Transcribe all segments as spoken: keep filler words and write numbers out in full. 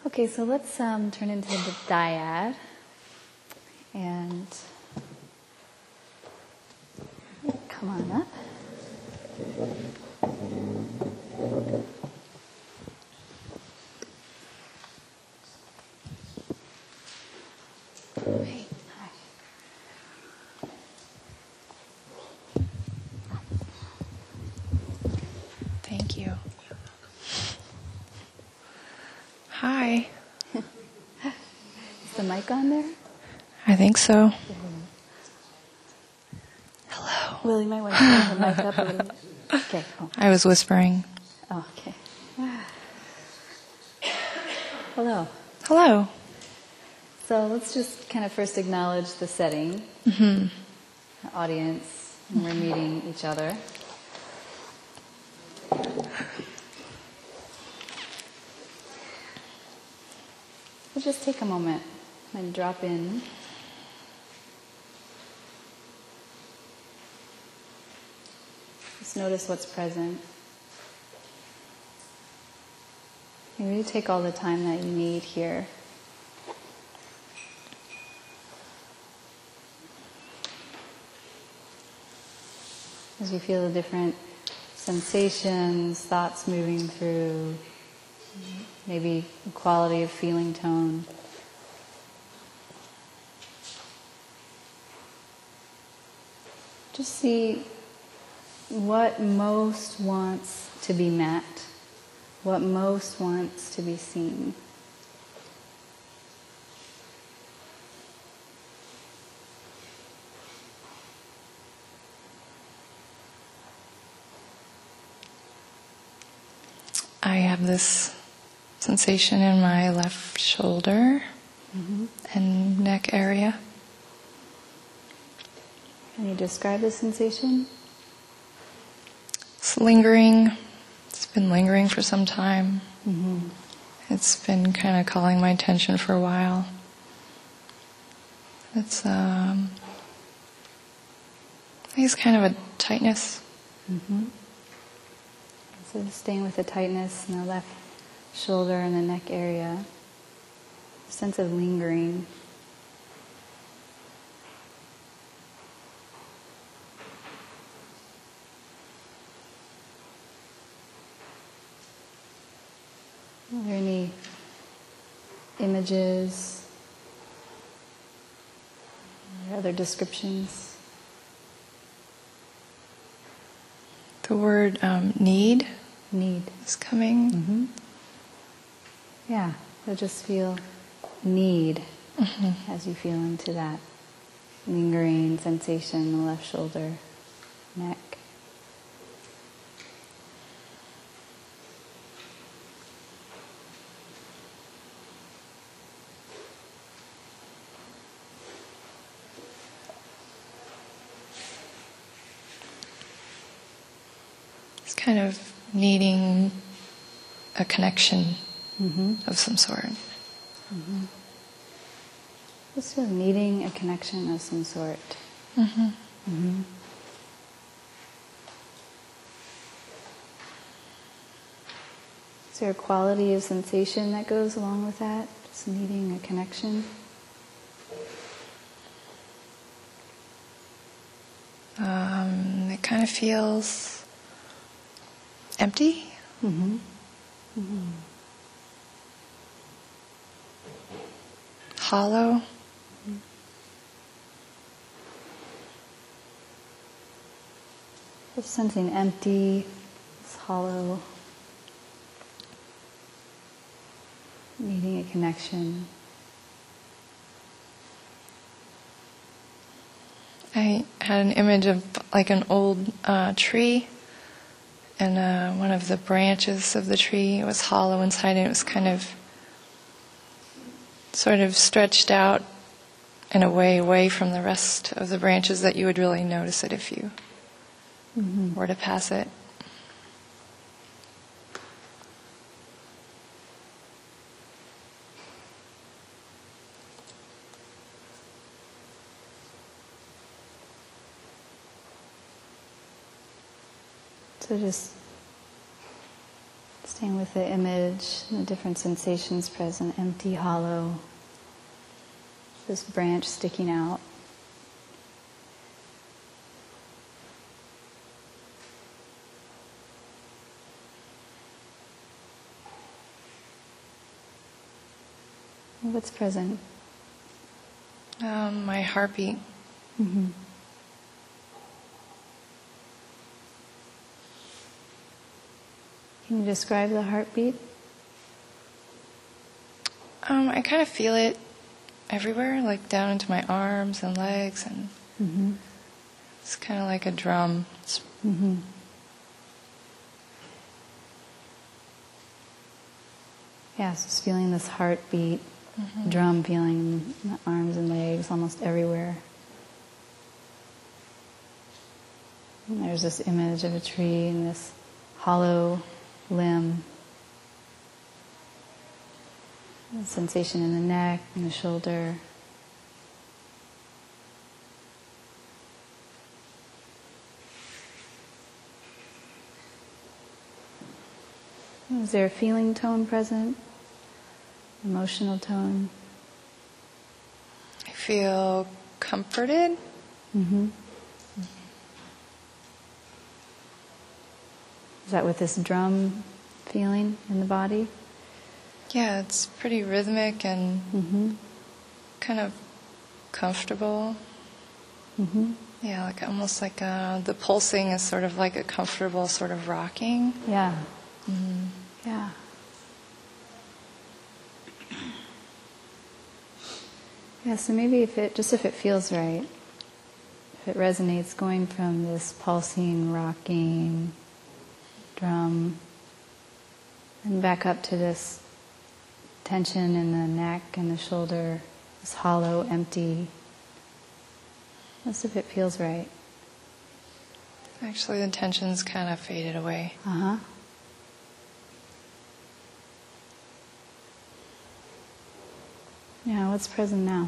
Okay, so let's um, turn into the dyad, and come on up. Hey, hi. Thank you. Hi. Is the mic on there? I think so. Hello. Well, you might want to turn the mic up a little bit. Okay. Oh, I was whispering. oh okay. Hello. Hello. So let's just kind of first acknowledge the setting, Mm-hmm. the audience, and we're meeting each other. We'll just take a moment and drop in. Just notice what's present. You really take all the time that you need here. As you feel the different sensations, thoughts moving through, maybe the quality of feeling tone. Just see what most wants to be met, what most wants to be seen. I have this sensation in my left shoulder Mm-hmm. and neck area. Can you describe the sensation? It's lingering. It's been lingering for some time. Mm-hmm. It's been kind of calling my attention for a while. It's, um, I think it's kind of a tightness. Mm-hmm. So staying with the tightness in the left shoulder and the neck area. A sense of lingering. Are there any images or other descriptions? The word um, need Need. is coming. Mm-hmm. Yeah, so just feel need Mm-hmm. as you feel into that lingering sensation in the left shoulder, neck. It's kind of needing a connection Mm-hmm. of some sort. Mm-hmm. Just feel needing a connection of some sort. Mm-hmm. Mm-hmm. Is there a quality of sensation that goes along with that? Just needing a connection? Um, it kind of feels empty. Mm-hmm. Mm-hmm. Hollow. Just sensing empty, it's hollow, needing a connection. I had an image of like an old uh, tree, and uh, one of the branches of the tree was hollow inside, and it was kind of sort of stretched out in a way away from the rest of the branches that you would really notice it if you Mm-hmm. were to pass it. So just Staying with the image, the different sensations present, empty, hollow, this branch sticking out. What's present? Um, my heartbeat. Mm-hmm. Can you describe the heartbeat? Um, I kind of feel it everywhere, like down into my arms and legs, and Mm-hmm. it's kind of like a drum. It's Mm-hmm. Yeah, so just feeling this heartbeat, Mhm. drum feeling in the arms and legs, almost everywhere. And there's this image of a tree and this hollow limb. The sensation in the neck and the shoulder. Is there a feeling tone present? Emotional tone? I feel comforted. Mm-hmm. Is that with this drum feeling in the body? Yeah, it's pretty rhythmic and Mm-hmm. kind of comfortable. Mm-hmm. Yeah, like almost like uh, the pulsing is sort of like a comfortable sort of rocking. Yeah. Mm-hmm. Yeah. Yeah, so maybe if it, just if it feels right, if it resonates, going from this pulsing, rocking drum, and back up to this tension in the neck and the shoulder, this hollow, empty. Just if it feels right. Actually, the tension's kind of faded away. Uh-huh. Yeah, what's present now?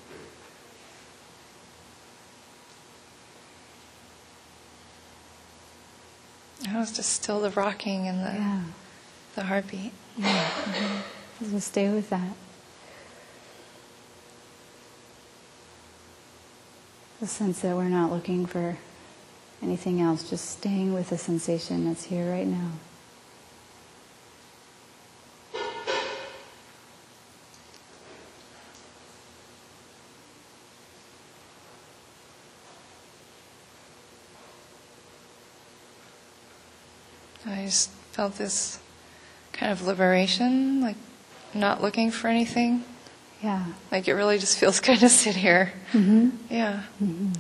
It was just still the rocking and the Yeah. the heartbeat. Yeah. Mm-hmm. So stay with that. The sense that we're not looking for anything else, just staying with the sensation that's here right now. I just felt this kind of liberation, like not looking for anything. Yeah. Like it really just feels good to sit here. Mm-hmm. Yeah. Mm-hmm.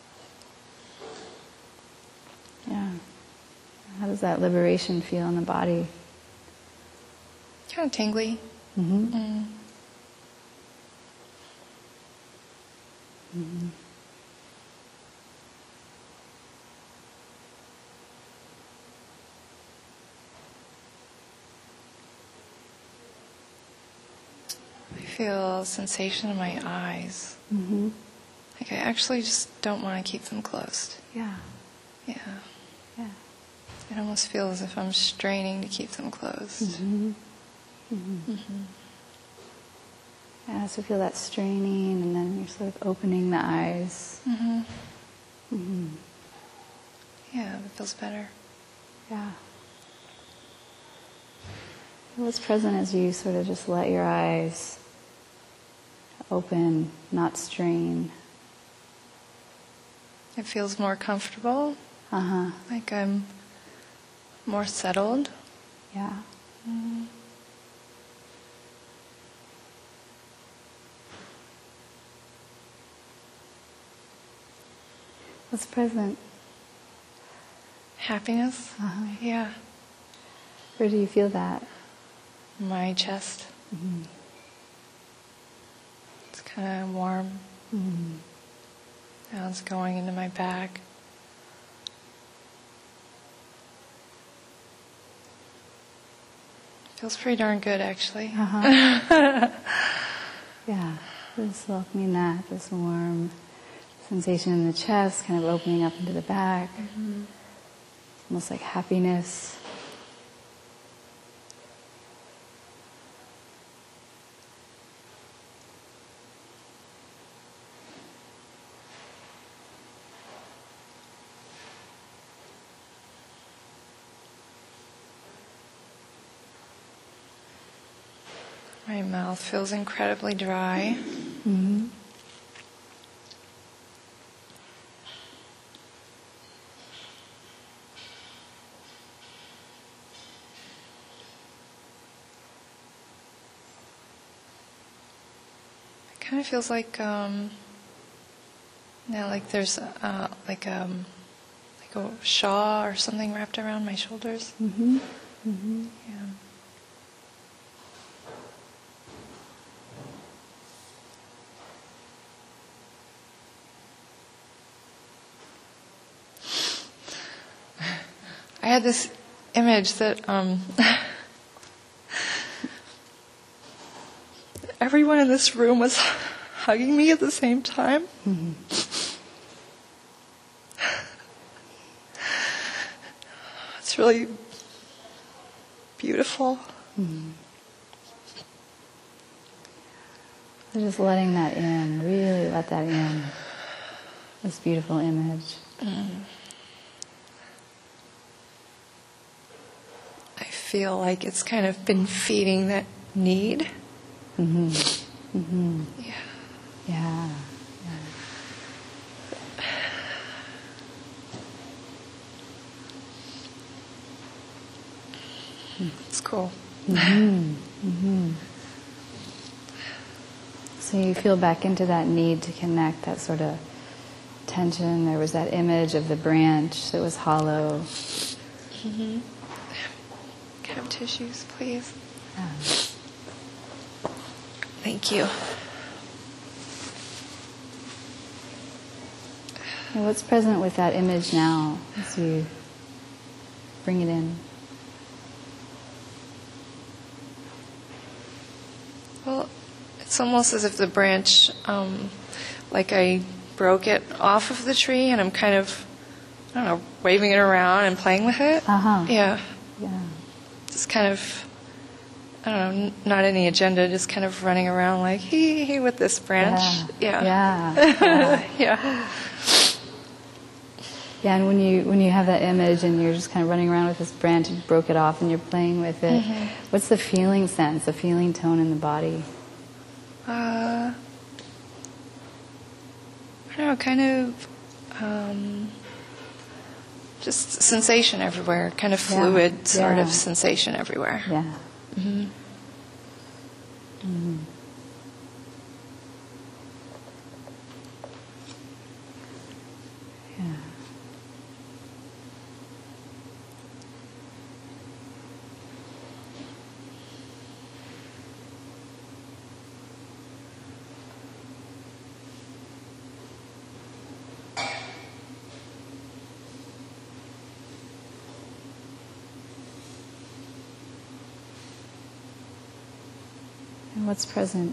Yeah. How does that liberation feel in the body? Kind of tingly. Mm-hmm. Mm. Mm-hmm. I feel a sensation in my eyes. Mm-hmm. Like I actually just don't want to keep them closed. Yeah. Yeah. Yeah. It almost feels as if I'm straining to keep them closed. Mm-hmm. Mm-hmm. Mm-hmm. Yeah, so feel that straining, and then you're sort of opening the eyes. Mm-hmm. Mm-hmm. Yeah, that feels better. Yeah. What's present as you sort of just let your eyes open, not strain. It feels more comfortable, Uh-huh. like I'm more settled. Yeah. Mm-hmm. What's present? Happiness. Uh-huh. Yeah. Where do you feel that? My chest. Mm-hmm. It's kind of warm. Mm-hmm. Now it's going into my back. Feels pretty darn good, actually. Uh-huh. Yeah. Just welcoming that, this warm sensation in the chest, kind of opening up into the back. Mm-hmm. Almost like happiness. My mouth feels incredibly dry. Mm-hmm. It kind of feels like, um, yeah, like there's uh, like um, like a shawl or something wrapped around my shoulders. Mm-hmm. Mm-hmm. Yeah. I had this image that um, everyone in this room was hugging me at the same time. Mm-hmm. It's really beautiful. Mm-hmm. So just letting that in, really let that in. This beautiful image. Mm. I feel like it's kind of been feeding that need. Mm-hmm. Mm-hmm. Yeah. Yeah. Yeah. It's cool. Mm-hmm. Mm-hmm. So you feel back into that need to connect, that sort of tension. There was that image of the branch that was hollow. Mm-hmm. Can I have tissues, please? Yeah. Thank you. And what's present with that image now as you bring it in? Well, it's almost as if the branch, um, like I broke it off of the tree and I'm kind of, I don't know, waving it around and playing with it. Uh-huh. Yeah. Yeah. Just kind of, I don't know, n- not any agenda, just kind of running around like, hee hee with this branch. Yeah. Yeah. Yeah. Yeah. Yeah, and when you when you have that image and you're just kind of running around with this branch, you broke it off and you're playing with it. Mm-hmm. What's the feeling sense, the feeling tone in the body? Uh, I don't know, kind of um, just sensation everywhere, kind of Yeah. fluid sort Yeah. of sensation everywhere. Yeah. Mm-hmm. Mm-hmm. Yeah. And what's present?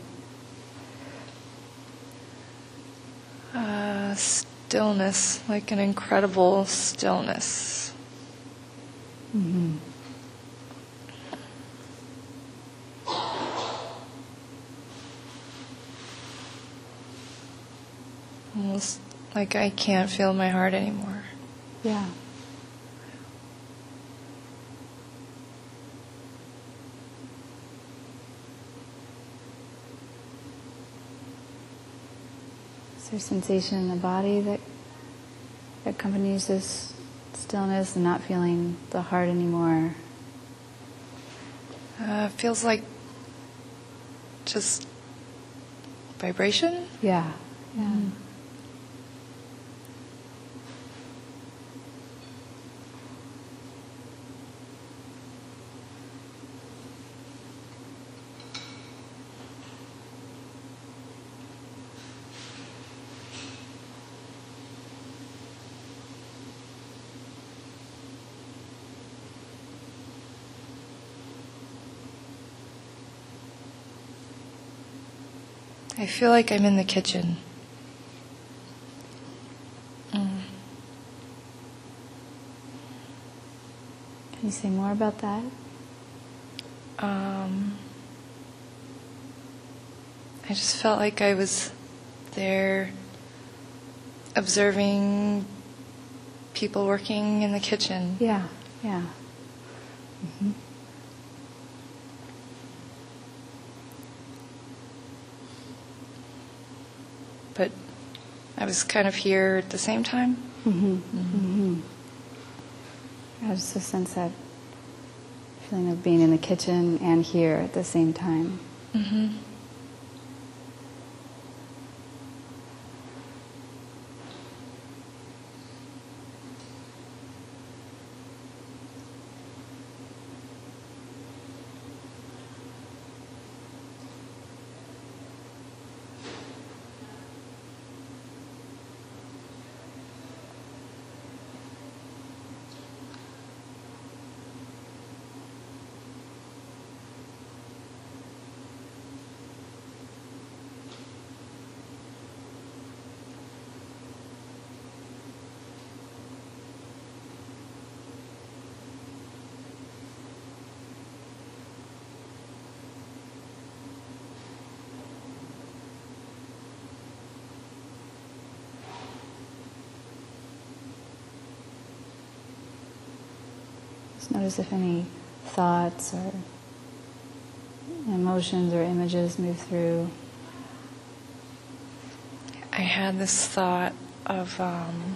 Uh, stillness, like an incredible stillness. Mm-hmm. Almost like I can't feel my heart anymore. Yeah. Is there sensation in the body that accompanies this stillness and not feeling the heart anymore? Uh, feels like just vibration. Yeah. Yeah. Mm. I feel like I'm in the kitchen. Mm. Can you say more about that? Um, I just felt like I was there observing people working in the kitchen. Yeah. Yeah. Mm-hmm. but I was kind of here at the same time. Mm-hmm. Mm-hmm. I just a sense that feeling of being in the kitchen and here at the same time. Mm-hmm. Just notice if any thoughts or emotions or images move through. I had this thought of um,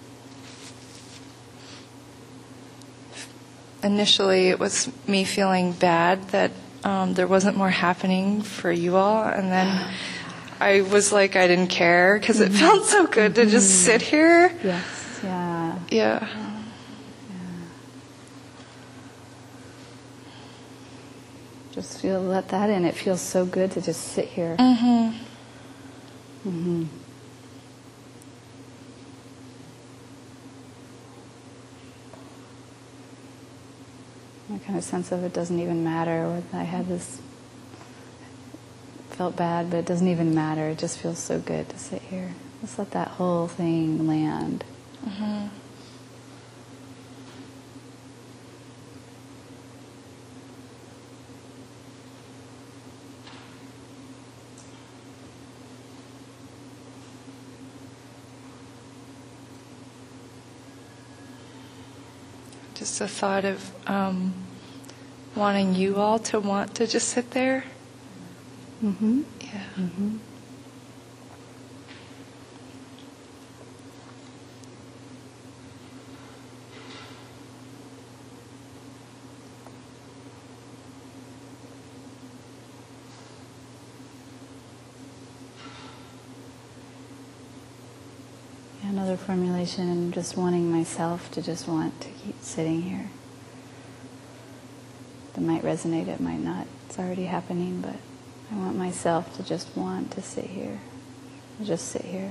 initially it was me feeling bad that um, there wasn't more happening for you all, and then I was like I didn't care because it felt so good to just sit here. Yes, yeah. Yeah. Just feel, let that in. It feels so good to just sit here. Mm-hmm. Mm-hmm. A kind of sense of it doesn't even matter. Or I had this, felt bad, but it doesn't even matter. It just feels so good to sit here. Just let that whole thing land. Mm-hmm. Just a thought of um, wanting you all to want to just sit there. Mm-hmm. Yeah. Mm-hmm. Another formulation, just wanting myself to just want to keep sitting here. That might resonate, it might not. It's already happening, but I want myself to just want to sit here. Just sit here.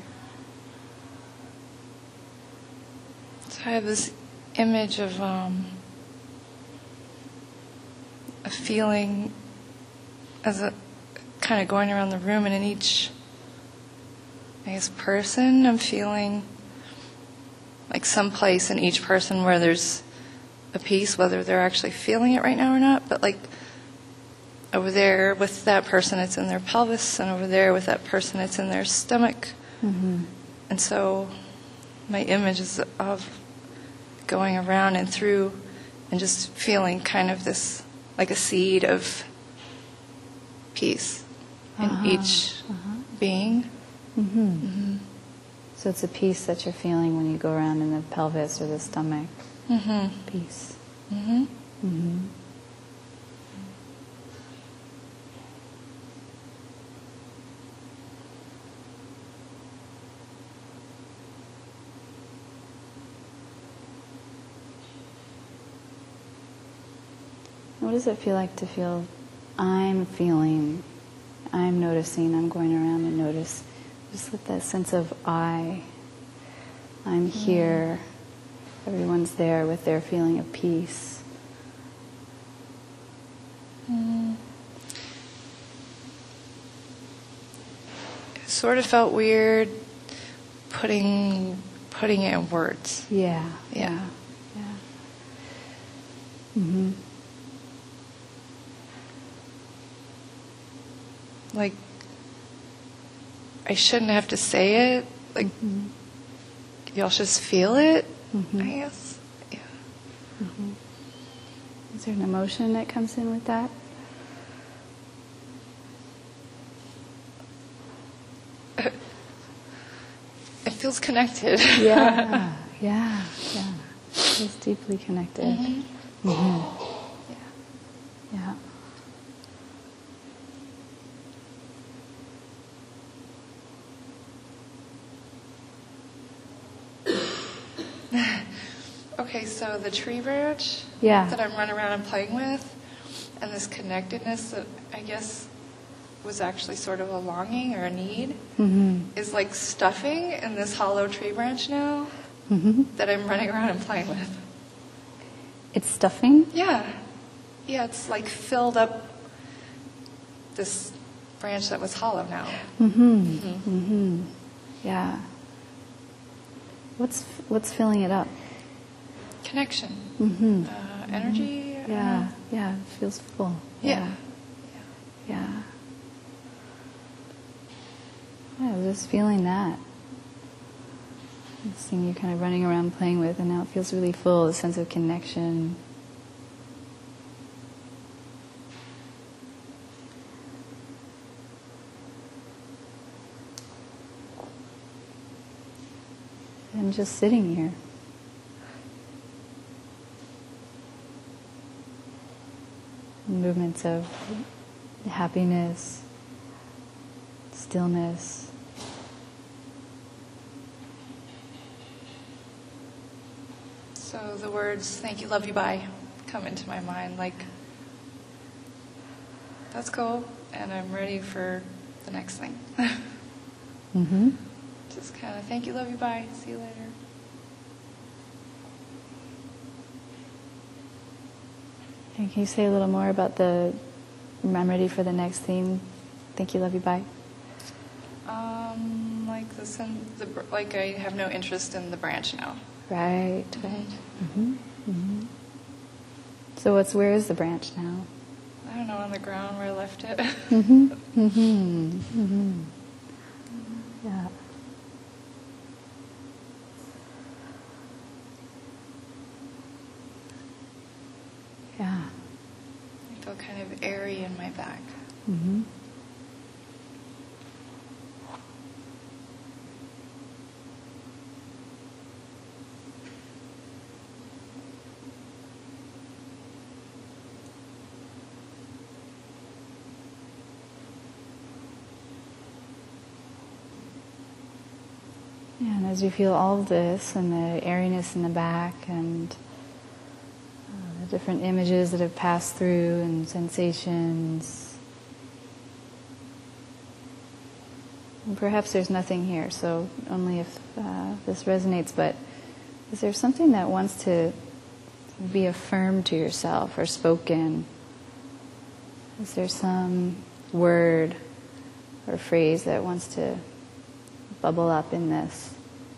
So I have this image of um, a feeling as a kind of going around the room, and in each, I guess, person, I'm feeling like some place in each person where there's a piece, whether they're actually feeling it right now or not, but like over there with that person, it's in their pelvis, and over there with that person, it's in their stomach. Mm-hmm. And so my image is of going around and through and just feeling kind of this, like a seed of peace in Uh-huh. each Uh-huh. being. Mm-hmm. Mm-hmm. So it's a peace that you're feeling when you go around in the pelvis or the stomach. Mm-hmm. Peace. Mm-hmm. Mm-hmm. What does it feel like to feel, I'm feeling, I'm noticing, I'm going around and notice. Just let that sense of I, I'm here, everyone's there with their feeling of peace. Mm. It sort of felt weird putting putting it in words. Yeah, Yeah. yeah, yeah. Mm-hmm. Like, I shouldn't have to say it. Like, Mm-hmm. y'all should just feel it, Mm-hmm. I guess. Yeah. Mm-hmm. Is there an emotion that comes in with that? feels connected. Yeah, yeah, yeah. It's deeply connected. Mm-hmm. Mm-hmm. Yeah. Yeah. Okay, so the tree branch Yeah. that I'm running around and playing with, and this connectedness that I guess was actually sort of a longing or a need, Mm-hmm. is like stuffing in this hollow tree branch now Mm-hmm. that I'm running around and playing with. It's stuffing? Yeah. Yeah, it's like filled up this branch that was hollow now. Mm-hmm. Mm-hmm. Mm-hmm. Yeah. What's what's filling it up? Connection. Mm-hmm. Uh, energy. I don't Yeah, know. yeah, it feels full. Yeah. Yeah. Yeah, I was just feeling that. This thing you're kind of running around playing with, and now it feels really full, a sense of connection. And just sitting here. Movements of happiness, stillness. So the words "thank you, love you, bye" come into my mind. Like, that's cool, and I'm ready for the next thing. Mm-hmm. Just kind of thank you, love you, bye. See you later. And can you say a little more about the I'm ready for the next theme? Thank you, love you, bye. Um, like the, sen- the br- like I have no interest in the branch now. Right, right. Mm-hmm. Mm-hmm. So what's where is the branch now? I don't know, on the ground where I left it. Mm-hmm. Mm-hmm. Mm-hmm. Yeah. Yeah. I feel kind of airy in my back. Mm-hmm. Yeah, and as you feel all of this and the airiness in the back and uh, the different images that have passed through and sensations, and perhaps there's nothing here, so only if uh, this resonates, but is there something that wants to be affirmed to yourself or spoken? Is there some word or phrase that wants to bubble up in this?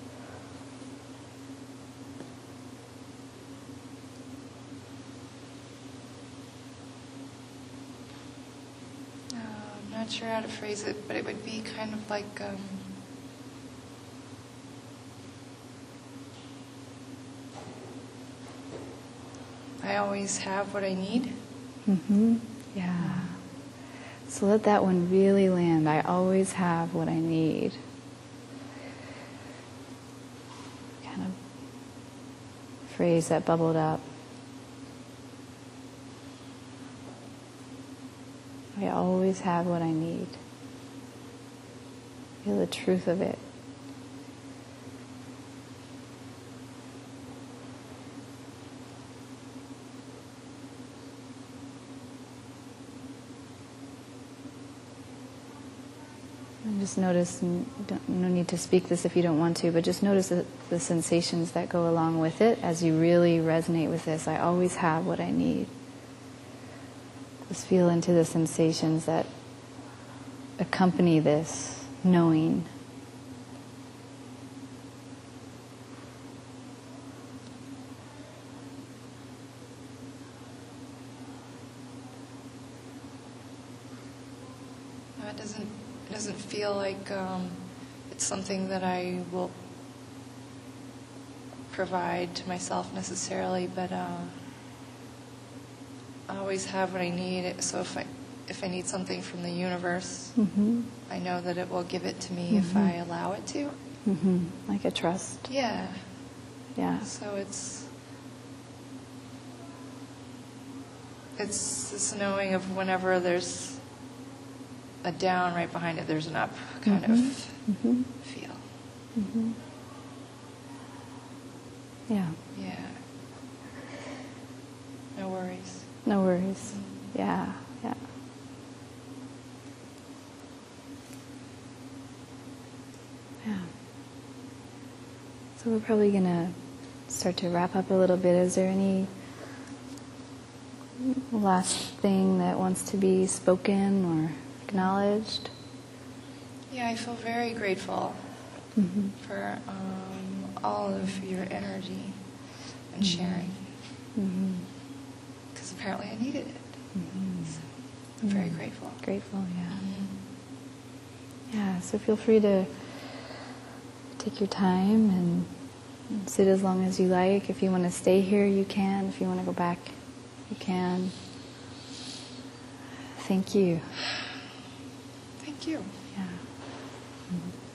Uh, I'm not sure how to phrase it, but it would be kind of like um, I always have what I need. Mm-hmm. Yeah. So let that one really land. I always have what I need. Kind of phrase that bubbled up. I always have what I need. Feel the truth of it. And just notice, and don't, no need to speak this if you don't want to, but just notice the, the sensations that go along with it as you really resonate with this. I always have what I need. Just feel into the sensations that accompany this knowing. No, it doesn't. It doesn't feel like um, it's something that I will provide to myself necessarily, but uh, I always have what I need. So if I if I need something from the universe, Mm-hmm. I know that it will give it to me Mm-hmm. if I allow it to. Mm-hmm. Like a trust. Yeah. Yeah. So it's it's this knowing of whenever there's a down right behind it, there's an up kind Mm-hmm. of Mm-hmm. feel. Mm-hmm. Yeah. Yeah. No worries. No worries. Yeah. Yeah. Yeah. So we're probably going to start to wrap up a little bit. Is there any last thing that wants to be spoken or acknowledged? Yeah, I feel very grateful Mm-hmm. for um, all of your energy and sharing, Mm-hmm. because apparently I needed it. Mm-hmm. So I'm very Mm. grateful. Grateful, yeah. Yeah, so feel free to take your time and sit as long as you like. If you want to stay here, you can. If you want to go back, you can. Thank you. Thank you. Yeah. Mhm.